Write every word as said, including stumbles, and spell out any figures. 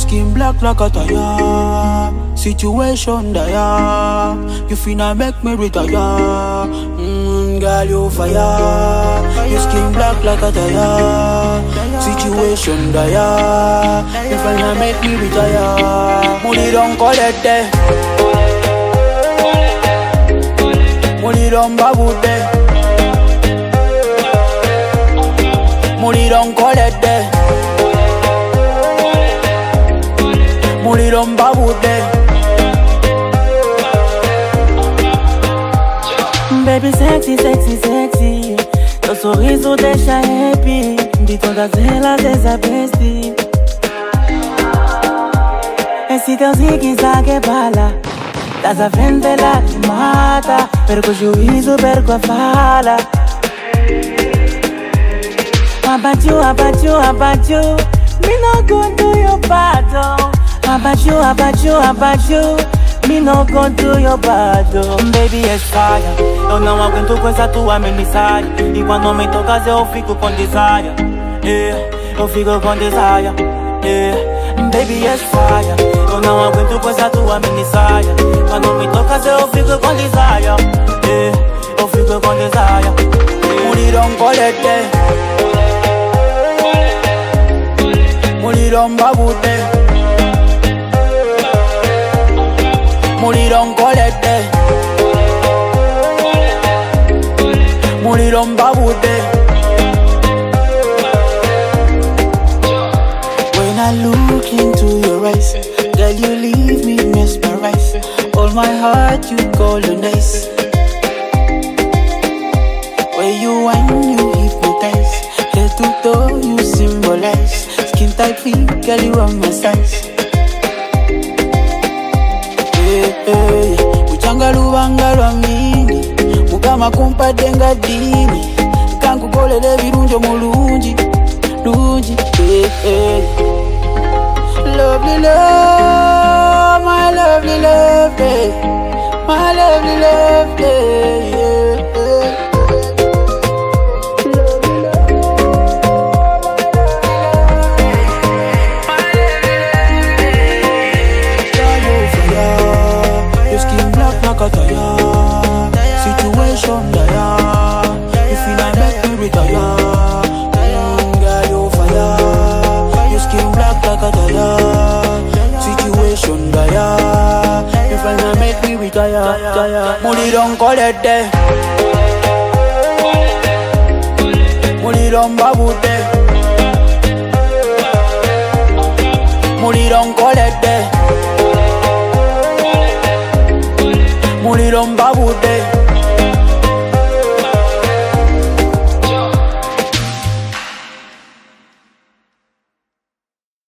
skin black like a tire. Situation dire. You finna make me retire. Mmm, girl, you fire. Your skin black like a tire. Situation dire. You finna make me retire. Money don't collect it. Money don't babute. Money don't collect it. Money don't babute. Baby sexy, sexy, sexy. Teu sorriso deixa happy. De todas elas és a bestie. Esse teu zigue-zague é bala. Das à frente ela te mata. Perco o juízo, perco a fala. About you, about you, about you. Me no go do your battle. About you, about you, about you. Me no go do your battle. Baby, é saia. Eu não aguento com essa tua minissaia. E quando me tocas eu fico com desire. Yeah, eu fico com desire. Yeah, baby, é saia. Eu não aguento com essa tua minissaia. Quando me tocas eu fico com desire. Yeah, eu fico com desire. Yeah. Money don't collect it. Money don't babute. Money don't collect it. Money don't babute. When I look into your eyes, girl, you leave me mesmerized. All my heart you colonize. Where you whine, you hypnotize. Head to toe, you symbolize. Skin tight feet, girl, you on my size. Hey, hey, uchanga lubanga lwa mini. Mukama kumpa denga dini. Kangu kole de virunjo mulunji. Lunji, hey, hey. Lovely love, my lovely love, hey. My lovely love, hey, yeah, yeah. Situation dire. You finna make me retire. Mm, girl, you fire. Your skin black like a tire. Situation dire. You finna make me retire. Money don't collect it. Money don't babute. Money don't collect it. Money don't babute.